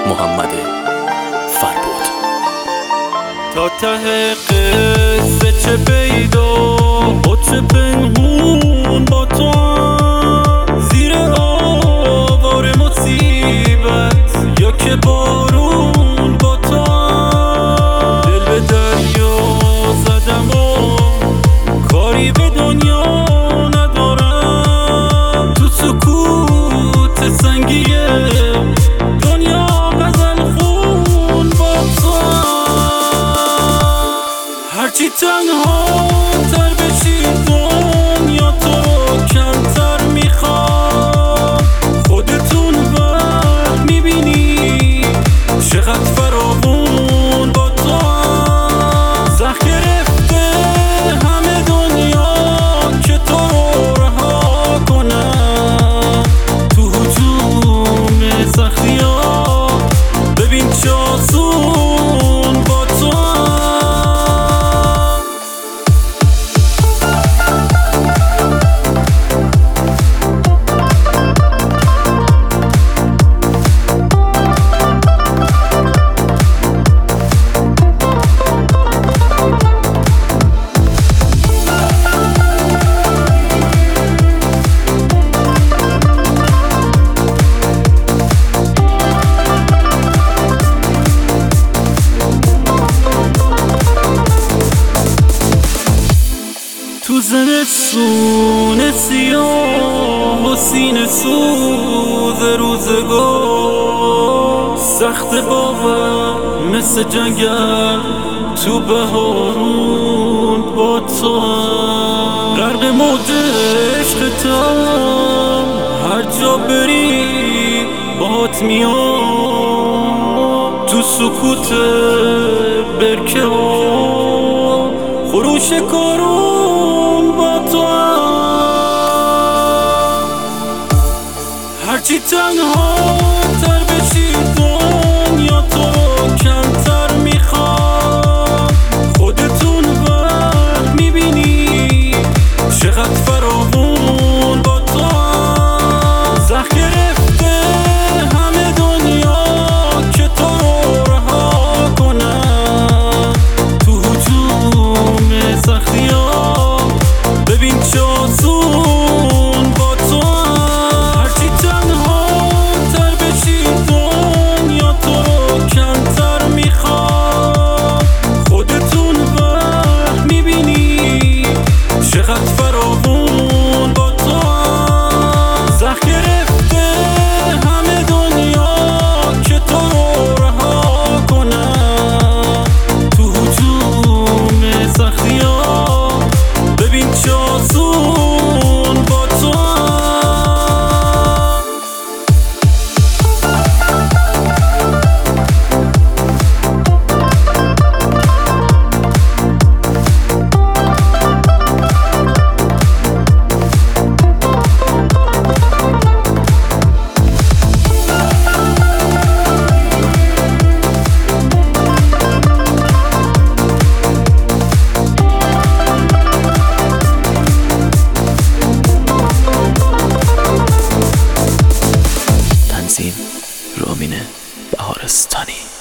محمد فربود. تا ته قصه چه پیدا و چه پنهون با تو، زیر آوار مصیبت یا که بارون با تو، دل به دریا زدم و کاری به دنیا ندارم، تو سکوت سنگیه دنیا غزل خون با تو. هرچی تنها تر بشی دنیا تو رو کمتر میخواد، خودتون وقت میبینی چقدر فراوون با تو. زخ گرفته همه دنیا که تو رو رها کنم، تو هجوم سختی ها ببین چه آسون با تو. تو زمستون سیاه و سینه سوز روزگار، سخت باور مثل جنگل تو بهارون با تو. غرق موج عشقتم هر جا بری باهات میام، تو سکوت برکه و خروش کارون با تو. هرچی تنها تر بشی دنیا تو رو کمتر میخواد، خودتون وقت میبینی چقدر فراوون با تو. زخ گرفته همه دنیا که تو رو رها کنم، تو هجوم سختی ها ببین چه آسون با تو. هرچی تنها تر بشی دنیا تو رو کمتر میخواد، خودتون وقت میبینی چقدر فراوون با تو. زخ گرفته همه دنیا که تو رو رها کنم، تو هجوم سختی ها ببین چه آسون با تو. تنظیم رامین بهارستانی.